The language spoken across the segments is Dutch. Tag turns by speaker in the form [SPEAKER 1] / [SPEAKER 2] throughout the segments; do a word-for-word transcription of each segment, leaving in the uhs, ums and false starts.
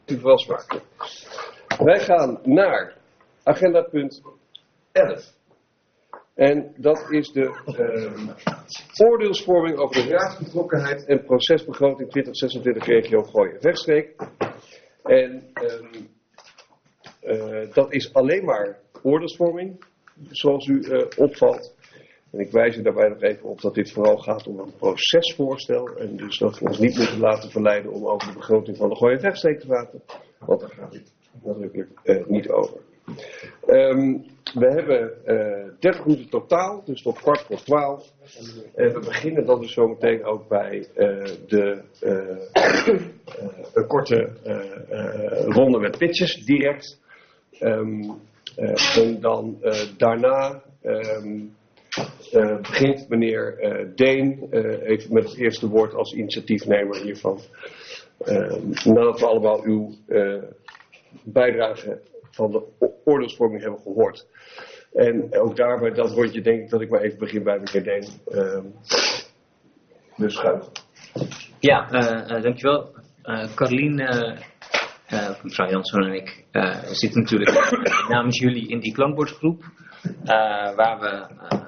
[SPEAKER 1] u vooral smaken. Wij gaan naar agenda punt elf. En dat is de uh, oordeelsvorming over de raadsbetrokkenheid en procesbegroting twintig zesentwintig regio Gooi en Vechtstreek. En um, uh, dat is alleen maar oordeelsvorming, zoals u uh, opvalt. En ik wijs u daarbij nog even op dat dit vooral gaat om een procesvoorstel. En dus dat we ons niet moeten laten verleiden om over de begroting van de Gooi en Vechtstreek te praten. Want daar gaat het nadrukkelijk uh, niet over. Um, we hebben uh, dertig minuten totaal, dus tot kwart voor twaalf. En we beginnen dan dus zometeen ook bij uh, de, uh, uh, een korte uh, uh, ronde met pitches, direct. Um, uh, en dan uh, daarna um, uh, begint meneer uh, Deen uh, even met het eerste woord als initiatiefnemer hiervan. Uh, nadat we allemaal uw uh, bijdrage van de oordeelsvorming hebben gehoord. En ook daarbij dat rondje denk ik dat ik maar even begin bij meneer Deen. Uh, dus ga.
[SPEAKER 2] Ja, uh, uh, dankjewel. Uh, Carlien, uh, uh, mevrouw Jansson en ik uh, zitten natuurlijk namens jullie in die klankbordgroep. Uh, waar we uh,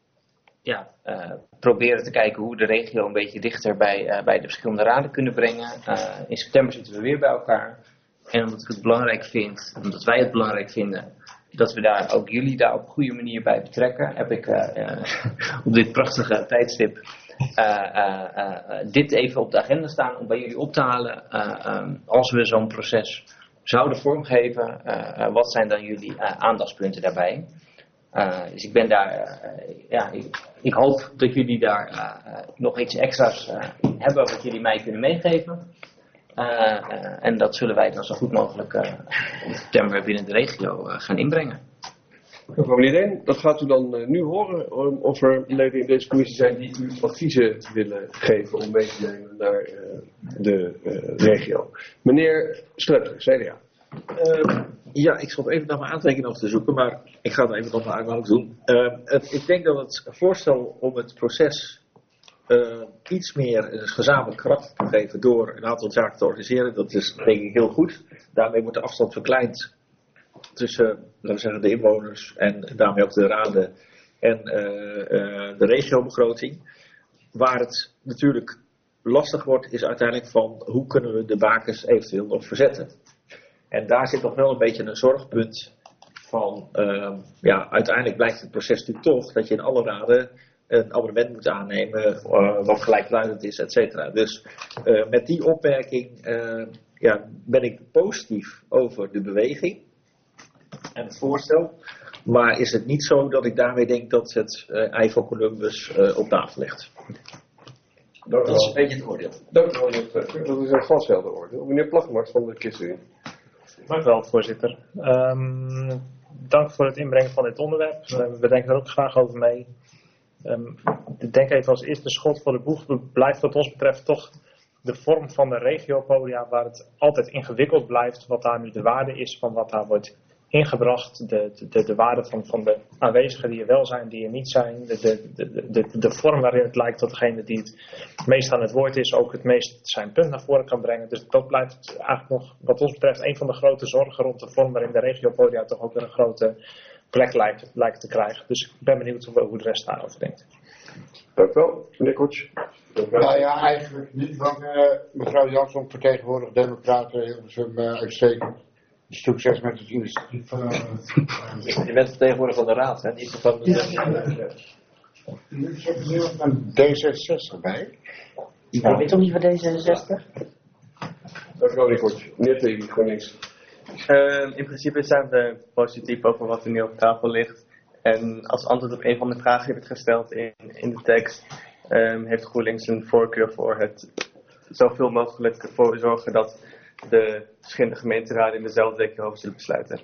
[SPEAKER 2] ja, uh, proberen te kijken hoe we de regio een beetje dichter bij, uh, bij de verschillende raden kunnen brengen. Uh, in september zitten we weer bij elkaar. En omdat ik het belangrijk vind, omdat wij het belangrijk vinden, dat we daar ook jullie daar op een goede manier bij betrekken, heb ik uh, uh, op dit prachtige tijdstip uh, uh, uh, dit even op de agenda staan om bij jullie op te halen. Uh, um, als we zo'n proces zouden vormgeven, uh, uh, wat zijn dan jullie uh, aandachtspunten daarbij? Uh, dus ik ben daar, uh, ja, ik, ik hoop dat jullie daar uh, uh, nog iets extra's uh, hebben wat jullie mij kunnen meegeven. Uh, uh, en dat zullen wij dan zo goed mogelijk uh, in september binnen de regio uh, gaan inbrengen.
[SPEAKER 1] Mevrouw Meneer, dat gaat u dan uh, nu horen of er leden in deze commissie zijn die u adviezen willen geven om mee te nemen naar uh, de uh, regio. Meneer Sleutel, C D A.
[SPEAKER 3] Uh, ja, ik zat even naar mijn aantekeningen af te zoeken, maar ik ga het even nog maar uit doen. Uh, het, ik denk dat het voorstel om het proces Uh, iets meer een gezamenlijk kracht te geven door een aantal zaken te organiseren, dat is denk ik heel goed. Daarmee wordt de afstand verkleind tussen, laten we zeggen, de inwoners en daarmee ook de raden en uh, uh, de regiobegroting. Waar het natuurlijk lastig wordt is uiteindelijk van hoe kunnen we de bakens eventueel nog verzetten. En daar zit nog wel een beetje een zorgpunt van, uh, ja, uiteindelijk blijkt het proces natuurlijk toch dat je in alle raden een abonnement moet aannemen, uh, wat gelijkluidend is, et cetera. Dus uh, met die opmerking uh, ja, ben ik positief over de beweging en het voorstel. Maar is het niet zo dat ik daarmee denk dat het uh, ei van Columbus uh, op tafel ligt.
[SPEAKER 1] Dat
[SPEAKER 3] is een beetje het oordeel.
[SPEAKER 1] Dank u wel, dat is een glashelder oordeel. Meneer Plaggemars van de ChristenUnie.
[SPEAKER 4] Dank u wel, voorzitter. Um, dank voor het inbrengen van dit onderwerp. Uh, we denken er ook graag over mee. Um, ik denk even als eerste schot voor de boeg blijft wat ons betreft toch de vorm van de regiopodia waar het altijd ingewikkeld blijft wat daar nu de waarde is van wat daar wordt ingebracht, de, de, de waarde van, van de aanwezigen die er wel zijn, die er niet zijn, de, de, de, de, de vorm waarin het lijkt dat degene die het meest aan het woord is ook het meest zijn punt naar voren kan brengen. Dus dat blijft eigenlijk nog wat ons betreft een van de grote zorgen rond de vorm waarin de regiopodia toch ook weer een grote plek lijkt, lijkt te krijgen. Dus ik ben benieuwd hoe, hoe de rest daarover denkt.
[SPEAKER 1] Dank u wel, meneer Kortsch.
[SPEAKER 5] Nou ja, eigenlijk niet, want uh, mevrouw Jansson vertegenwoordigt Democraten Hilversum uh, uitstekend. Succes met het initiatief van... Uh,
[SPEAKER 3] Je bent vertegenwoordiger van de raad, hè? Niet van de...
[SPEAKER 5] Nu zit er iemand van D zesenzestig bij.
[SPEAKER 6] Ik ben toch niet van D zesenzestig?
[SPEAKER 1] Dank u wel, meneer Kortsch. Meneer Tegel, GroenLinks.
[SPEAKER 7] Uh, in principe zijn we positief over wat er nu op tafel ligt. En als antwoord op een van de vragen die werd gesteld in, in de tekst, um, heeft GroenLinks een voorkeur voor het zoveel mogelijk voor zorgen dat de verschillende gemeenteraden in dezelfde regio zullen besluiten.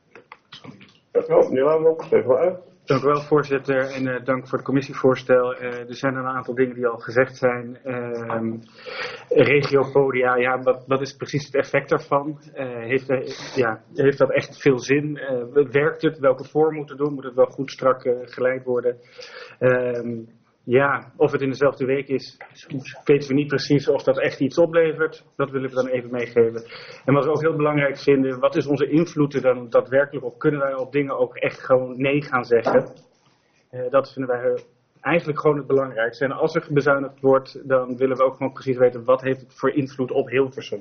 [SPEAKER 1] Dank u wel, meneer Laanman. Even wel uit.
[SPEAKER 8] Dank u wel, voorzitter, en uh, dank voor het commissievoorstel. Uh, er zijn een aantal dingen die al gezegd zijn. Uh, regiopodia, ja, wat, wat is precies het effect daarvan? Uh, heeft, uh, ja, heeft dat echt veel zin? Uh, werkt het? Welke vorm moet het doen? Moet het wel goed strak uh, geleid worden? Uh, Ja, of het in dezelfde week is, weten we niet precies of dat echt iets oplevert. Dat willen we dan even meegeven. En wat we ook heel belangrijk vinden, wat is onze invloed er dan daadwerkelijk op? Kunnen wij op dingen ook echt gewoon nee gaan zeggen? Uh, dat vinden wij eigenlijk gewoon het belangrijkste. En als er bezuinigd wordt, dan willen we ook gewoon precies weten wat heeft het voor invloed op Hilversum.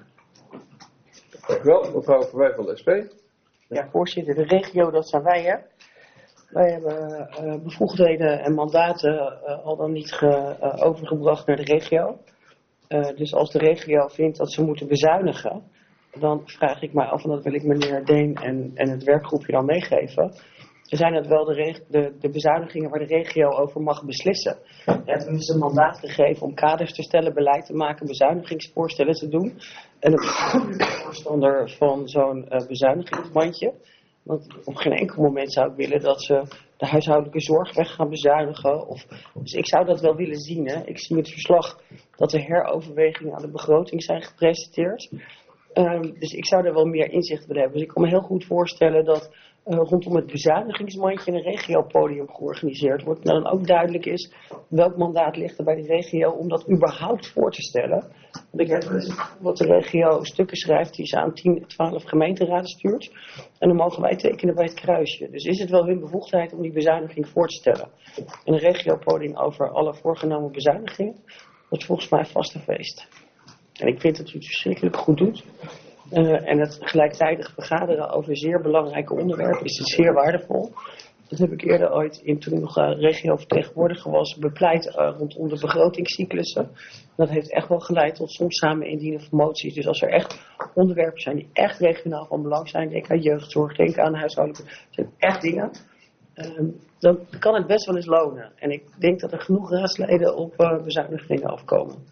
[SPEAKER 1] Dank u wel, mevrouw Verwij van de S P.
[SPEAKER 6] Ja, voorzitter, de regio, dat zijn wij, hè. Wij hebben uh, bevoegdheden en mandaten uh, al dan niet ge, uh, overgebracht naar de regio. Uh, dus als de regio vindt dat ze moeten bezuinigen, dan vraag ik mij af, en dat wil ik meneer Deen en, en het werkgroepje dan meegeven. Zijn het wel de, reg- de, de bezuinigingen waar de regio over mag beslissen? Ja, toen is een mandaat gegeven om kaders te stellen, beleid te maken, bezuinigingsvoorstellen te doen. En ik ben voorstander van zo'n uh, bezuinigingsmandje. Want op geen enkel moment zou ik willen dat ze de huishoudelijke zorg weg gaan bezuinigen. Of, dus ik zou dat wel willen zien. Hè. Ik zie het verslag dat de heroverwegingen aan de begroting zijn gepresenteerd. Um, dus ik zou er wel meer inzicht willen hebben. Dus ik kan me heel goed voorstellen dat uh, rondom het bezuinigingsmandje een regiopodium georganiseerd wordt. En dan ook duidelijk is welk mandaat ligt er bij de regio om dat überhaupt voor te stellen. Want ik heb wat de regio stukken schrijft die ze aan tien, twaalf gemeenteraden stuurt. En dan mogen wij tekenen bij het kruisje. Dus is het wel hun bevoegdheid om die bezuiniging voor te stellen. En een regiopodium over alle voorgenomen bezuinigingen, dat is volgens mij vast een feest. En ik vind dat u het verschrikkelijk goed doet. Uh, en het gelijktijdig vergaderen over zeer belangrijke onderwerpen is zeer waardevol. Dat heb ik eerder ooit, in, toen ik nog uh, regiovertegenwoordiger was, bepleit uh, rondom de begrotingscyclussen. Dat heeft echt wel geleid tot soms samen indienen van moties. Dus als er echt onderwerpen zijn die echt regionaal van belang zijn, denk aan jeugdzorg, denk aan huishoudelijke, dat zijn echt dingen. Uh, dan kan het best wel eens lonen. En ik denk dat er genoeg raadsleden op uh, bezuinigingen afkomen.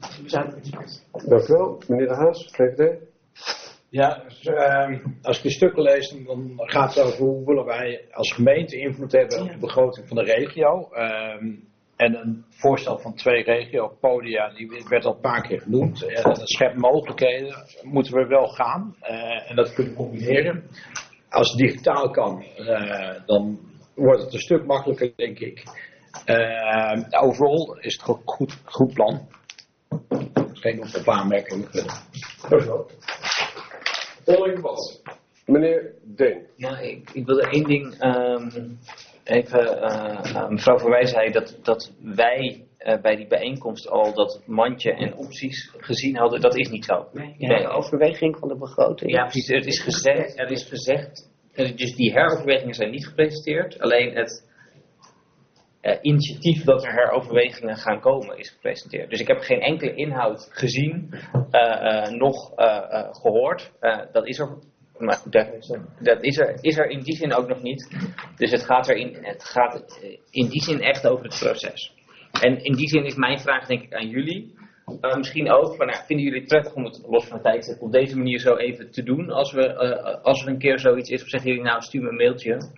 [SPEAKER 1] Dank u wel. Meneer De Haas, V V D.
[SPEAKER 3] Ja, dus, uh, als ik de stukken lees, dan gaat het over hoe willen wij als gemeente invloed hebben op de begroting van de regio. Um, en een voorstel van twee regiopodia, die werd al een paar keer genoemd. Uh, dat schept mogelijkheden, moeten we wel gaan. Uh, en dat kunnen we combineren. Als het digitaal kan, uh, dan wordt het een stuk makkelijker, denk ik. Uh, overal is het een goed, goed plan. Geen op aanmerkingen.
[SPEAKER 1] Dank u wel. Volgende was meneer Deen.
[SPEAKER 2] Ja, ik, ik wilde één ding um, even, uh, uh, mevrouw Verwij zei dat, dat wij uh, bij die bijeenkomst al dat mandje en opties gezien hadden. Dat is niet zo.
[SPEAKER 6] Nee, ja, de overweging van de begroting.
[SPEAKER 2] Ja, precies. Het is gezegd, er is gezegd, dus die heroverwegingen zijn niet gepresenteerd. Alleen het uh, initiatief dat er heroverwegingen gaan komen is gepresenteerd. Dus ik heb geen enkele inhoud gezien, uh, uh, nog uh, uh, gehoord. Uh, dat is er, maar goed, dat, dat is er, is er in die zin ook nog niet. Dus het gaat, er in, het gaat in die zin echt over het proces. En in die zin is mijn vraag denk ik aan jullie. Uh, misschien ook, van, nou, vinden jullie het prettig om het los van de tijd op deze manier zo even te doen? Als, we, uh, als er een keer zoiets is, of zeggen jullie nou stuur me een mailtje.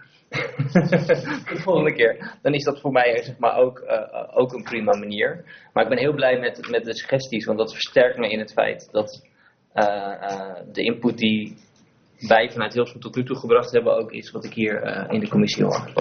[SPEAKER 2] De volgende keer. Dan is dat voor mij zeg maar, ook, uh, ook een prima manier. Maar ik ben heel blij met, met de suggesties, want dat versterkt me in het feit dat uh, uh, de input die wij vanuit Hilversum tot nu toe gebracht hebben ook is wat ik hier uh, in de commissie hoor.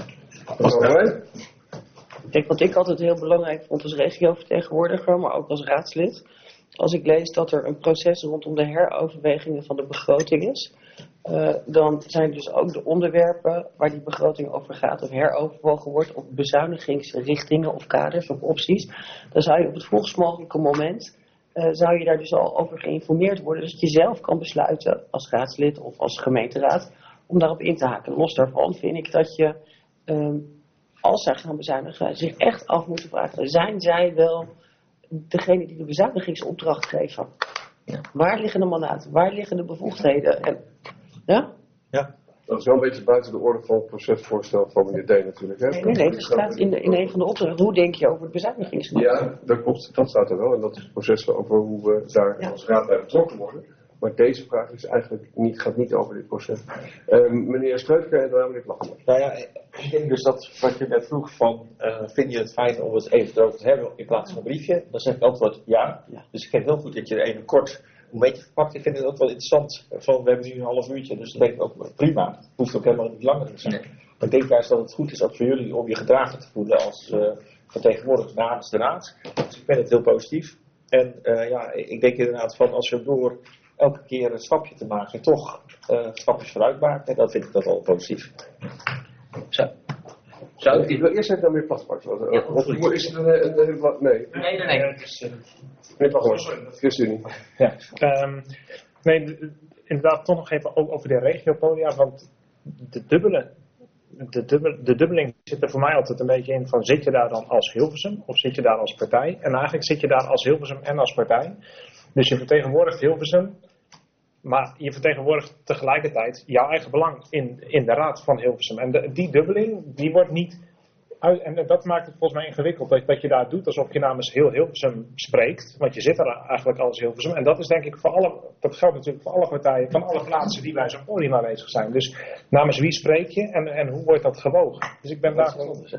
[SPEAKER 6] Kijk, wat ik altijd heel belangrijk vond als regiovertegenwoordiger, maar ook als raadslid. Als ik lees dat er een proces rondom de heroverwegingen van de begroting is, uh, dan zijn dus ook de onderwerpen waar die begroting over gaat of heroverwogen wordt op bezuinigingsrichtingen of kaders of opties. Dan zou je op het vroegst mogelijke moment, uh, zou je daar dus al over geïnformeerd worden. Dus dat je zelf kan besluiten als raadslid of als gemeenteraad om daarop in te haken. Los daarvan vind ik dat je, um, als zij gaan bezuinigen, zich echt af moeten vragen, zijn zij wel degene die de bezuinigingsopdracht geven? Ja. Waar liggen de mandaten? Waar liggen de bevoegdheden? En, ja?
[SPEAKER 3] Ja.
[SPEAKER 1] Dat is wel een beetje buiten de orde van het procesvoorstel van meneer D natuurlijk. Hè?
[SPEAKER 6] Nee, nee, nee. Er staat in, de, in een van de opdrachten, hoe denk je over het bezuinigingsopdracht?
[SPEAKER 1] Ja, dat klopt. Dat staat er wel. En dat is het proces over hoe we daar ja. als raad bij betrokken worden. Maar deze vraag is eigenlijk niet, gaat niet over dit proces. Um, meneer Streutker en daarna meneer Plagman.
[SPEAKER 3] Nou ja, ik denk dus dat wat je net vroeg van, uh, vind je het fijn om het even erover te hebben in plaats van een briefje? Dan zeg ik antwoord ja. ja. Dus ik vind het heel goed dat je er even kort een beetje verpakt. Ik vind het ook wel interessant. Van, we hebben nu een half uurtje, dus dat denk ik ook prima. Het hoeft ook helemaal niet langer te zijn. Nee. Ik denk juist dat het goed is ook voor jullie om je gedragen te voelen als uh, vertegenwoordiger namens de raad. Dus ik vind het heel positief. En uh, ja, ik denk inderdaad van als je door elke keer een stapje te maken, toch uh, stapjes vooruit maakt. En dat vind ik dat al positief.
[SPEAKER 2] Zo. Zou ik
[SPEAKER 1] Ik wil eerst even naar meneer Plasbak.
[SPEAKER 2] Ja,
[SPEAKER 1] Of is het een, een, een, een nee?
[SPEAKER 2] Nee, nee, nee. Het is, uh...
[SPEAKER 1] Meneer Plasbak, ChristenUnie.
[SPEAKER 4] Ja. Um, nee, d- inderdaad toch nog even over de regiopodia, want de dubbele, de, dubbel, de dubbeling zit er voor mij altijd een beetje in van zit je daar dan als Hilversum of zit je daar als partij? En eigenlijk zit je daar als Hilversum en als partij. Dus je vertegenwoordigt Hilversum, maar je vertegenwoordigt tegelijkertijd jouw eigen belang in, in de raad van Hilversum. En de, die dubbeling, die wordt niet uit, en dat maakt het volgens mij ingewikkeld, dat, dat je daar doet alsof je namens heel Hilversum spreekt. Want je zit er eigenlijk als Hilversum. En dat is denk ik voor alle, dat geldt natuurlijk voor alle partijen, van alle plaatsen die bij zo'n podium aanwezig zijn. Dus namens wie spreek je en, en hoe wordt dat gewogen? Dus ik ben daar wel anders.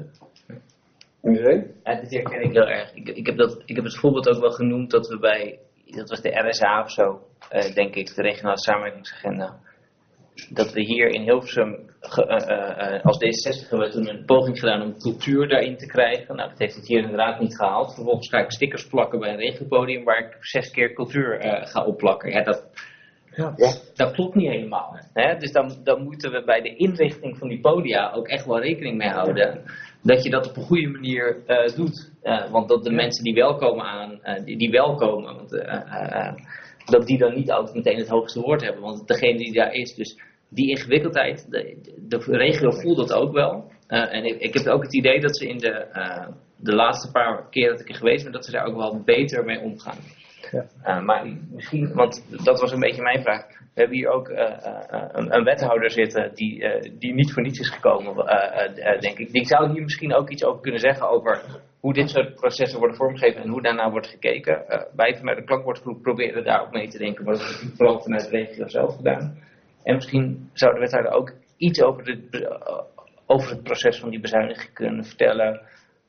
[SPEAKER 1] Iedereen?
[SPEAKER 2] Ja, dit herken ik heel erg. Ik, ik, heb dat, ik heb het voorbeeld ook wel genoemd dat we bij, dat was de R S A of zo, uh, denk ik, de regionale samenwerkingsagenda. Dat we hier in Hilversum ge, uh, uh, als D zesenzestig hebben we toen een poging gedaan om cultuur daarin te krijgen. Nou, dat heeft het hier inderdaad niet gehaald. Vervolgens ga ik stickers plakken bij een regiopodium waar ik zes keer cultuur uh, ga opplakken. Ja, dat, ja. dat klopt niet helemaal. Hè? Dus dan, dan moeten we bij de inrichting van die podia ook echt wel rekening mee houden dat je dat op een goede manier uh, doet. Uh, want dat de mensen die wel komen aan, uh, die, die wel komen, want, uh, uh, dat die dan niet altijd meteen het hoogste woord hebben. Want degene die daar is, dus die ingewikkeldheid, de, de regio voelt dat ook wel. Uh, en ik, ik heb ook het idee dat ze in de, uh, de laatste paar keer dat ik er geweest ben, dat ze daar ook wel beter mee omgaan. Ja. Uh, maar misschien, want dat was een beetje mijn vraag. We hebben hier ook uh, uh, een, een wethouder zitten die, uh, die niet voor niets is gekomen, uh, uh, denk ik. Die zou hier misschien ook iets over kunnen zeggen over hoe dit soort processen worden vormgegeven en hoe daarna wordt gekeken. Uh, wij vanuit de klankwoordgroep proberen daar ook mee te denken, maar dat is vooral vanuit de regio zelf gedaan. En misschien zou de wethouder ook iets over, de, uh, over het proces van die bezuiniging kunnen vertellen.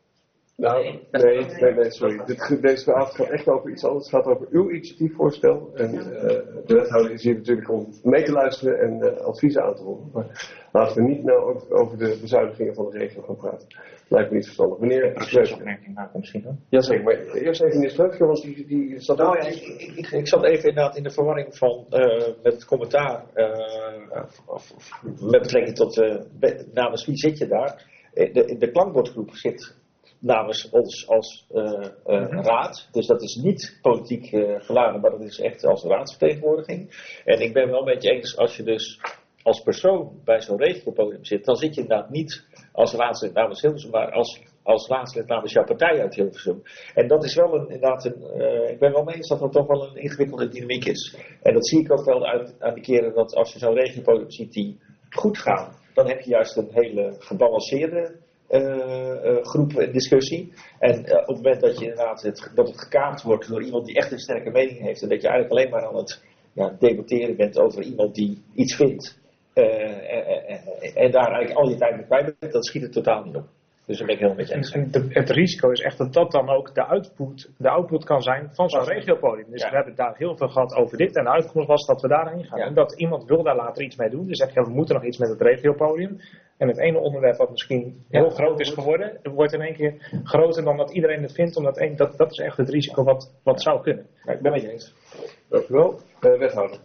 [SPEAKER 1] Nou, nee, nee, nee, sorry. Dit, deze avond gaat echt over iets anders. Het gaat over uw initiatiefvoorstel. En uh, de wethouder is hier natuurlijk om mee te luisteren en uh, adviezen aan te horen. Maar laten we niet nou over, over de bezuinigingen van de regio gaan praten. Lijkt me niet verstandig. Meneer
[SPEAKER 3] procesopmerking maken misschien wel.
[SPEAKER 1] Jazeker, maar eerst even meneer Streufke, want die, die zat
[SPEAKER 3] nou, ja, ik, ik, ik zat even inderdaad in de verwarring van uh, met het commentaar uh, of, of, met betrekking tot uh, namens wie zit je daar. De, de klankbordgroep zit namens ons als uh, uh, raad. Dus dat is niet politiek uh, geladen, maar dat is echt als raadsvertegenwoordiging. En ik ben wel met je eens, als je dus als persoon bij zo'n regiopodium zit, dan zit je inderdaad niet als raadslid namens Hilversum, maar als, als raadslid namens jouw partij uit Hilversum. En dat is wel een, inderdaad een, uh, ik ben wel mee eens dat dat toch wel een ingewikkelde dynamiek is. En dat zie ik ook wel uit, aan de keren dat als je zo'n regiopodium ziet die goed gaan, dan heb je juist een hele gebalanceerde Uh, uh, groep discussie. En uh, op het moment dat je inderdaad het, dat het gekaapt wordt door iemand die echt een sterke mening heeft en dat je eigenlijk alleen maar aan het ja, debatteren bent over iemand die iets vindt uh, en, en, en daar eigenlijk al je tijd mee kwijt bent, dat schiet het totaal niet op. Dus daar ben ik helemaal met je eens.
[SPEAKER 4] En de, het risico is echt dat dat dan ook de output, de output kan zijn van zo'n regiopodium. Dus ja. We hebben daar heel veel gehad over dit en de uitkomst was dat we daarheen gaan. Ja. En dat iemand wil daar later iets mee doen. Dus zeg je, we moeten nog iets met het regiopodium. En het ene onderwerp wat misschien heel ja. groot is geworden, wordt in één keer groter dan dat iedereen het vindt. Omdat een, dat, dat is echt het risico wat, wat zou kunnen.
[SPEAKER 3] Ja, ik ben met je eens.
[SPEAKER 1] Dank u wel. Uh, wethouder.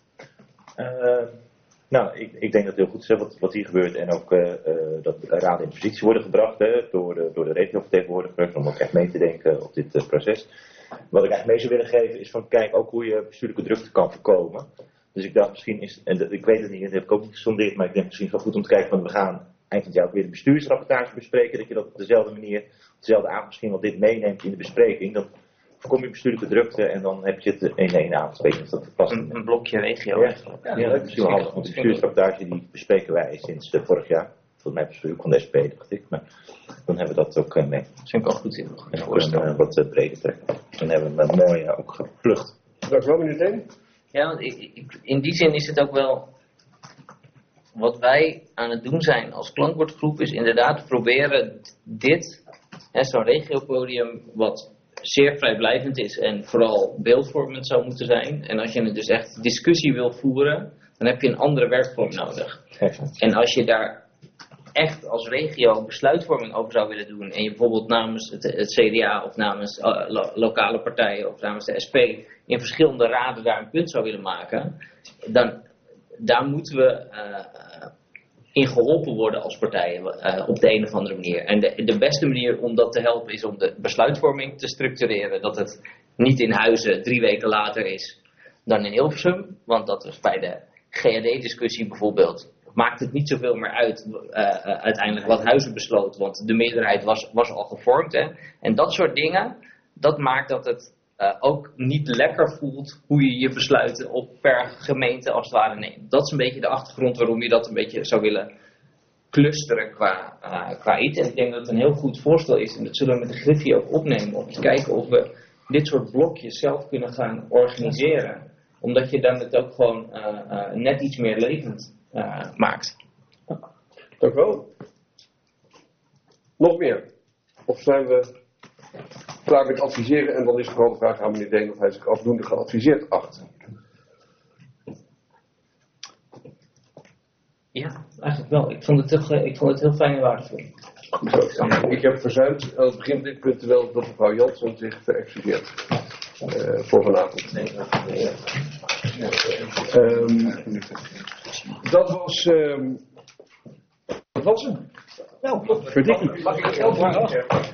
[SPEAKER 9] Uh, Nou, ik, ik denk dat het heel goed is wat, wat hier gebeurt en ook uh, uh, dat de raden in positie worden gebracht hè, door, de, door de regiovertegenwoordigers om ook echt mee te denken op dit uh, proces. Wat ik eigenlijk mee zou willen geven is van kijk ook hoe je bestuurlijke drukte kan voorkomen. Dus ik dacht misschien is, en de, ik weet het niet, dat heb ik ook niet gesondeerd, maar ik denk misschien wel goed om te kijken van we gaan eind van het jaar ook weer de bestuursrapportage bespreken, dat je dat op dezelfde manier, op dezelfde avond misschien wel dit meeneemt in de bespreking. Dan voorkom je bestuurlijke drukte en dan heb je het in één avond. Weet je of dat past.
[SPEAKER 2] Een, een blokje regio.
[SPEAKER 9] Ja, ja, ja, dat is misschien wel handig. Want de bestuursrapportage die bespreken wij sinds uh, vorig jaar. Volgens mij was het ook van de S P, dacht ik. Maar dan hebben we dat ook uh, mee.
[SPEAKER 2] Dat vind ik ook goed in.
[SPEAKER 9] En ook een uh, wat uh, breder trekken. Dan hebben we hem uh, mooi uh, ook geplucht.
[SPEAKER 1] Dank u wel, meneer Teen.
[SPEAKER 2] Ja, want ik, ik, in die zin is het ook wel wat wij aan het doen zijn als klankbordgroep is inderdaad proberen dit, zo'n regiopodium wat zeer vrijblijvend is en vooral beeldvormend zou moeten zijn. En als je het dus echt discussie wil voeren, dan heb je een andere werkvorm nodig. En als je daar echt als regio besluitvorming over zou willen doen en je bijvoorbeeld namens het, het C D A of namens uh, lo- lokale partijen of namens de S P in verschillende raden daar een punt zou willen maken, dan daar moeten we uh, in geholpen worden als partijen uh, op de een of andere manier. En de, de beste manier om dat te helpen is om de besluitvorming te structureren, dat het niet in Huizen drie weken later is dan in Hilversum, want dat was bij de G A D-discussie bijvoorbeeld. Maakt het niet zoveel meer uit uh, uh, uiteindelijk wat Huizen besloot, want de meerderheid was, was al gevormd. Hè? En dat soort dingen, dat maakt dat het uh, ook niet lekker voelt hoe je je besluiten op per gemeente als het ware neemt. Dat is een beetje de achtergrond waarom je dat een beetje zou willen clusteren qua, uh, qua iets. En ik denk dat het een heel goed voorstel is, en dat zullen we met de Griffie ook opnemen, om te kijken of we dit soort blokjes zelf kunnen gaan organiseren. Omdat je dan het ook gewoon uh, uh, net iets meer levend uh, maakt.
[SPEAKER 1] Dank u wel. Nog meer? Of zijn we klaar met adviseren en dan is er gewoon de vraag aan meneer Deen of hij zich afdoende geadviseerd acht?
[SPEAKER 2] Ja, eigenlijk wel. Ik vond het heel, ik vond het heel fijn en waardevol.
[SPEAKER 1] Goed zo. Ik heb verzuimd aan het begin van dit punt wel dat mevrouw Jansson zich verexcuseerd uh, voor vanavond. Um, dat was um, dat was hem. Nou, verdikkie.
[SPEAKER 3] Mag ik het geld maar af?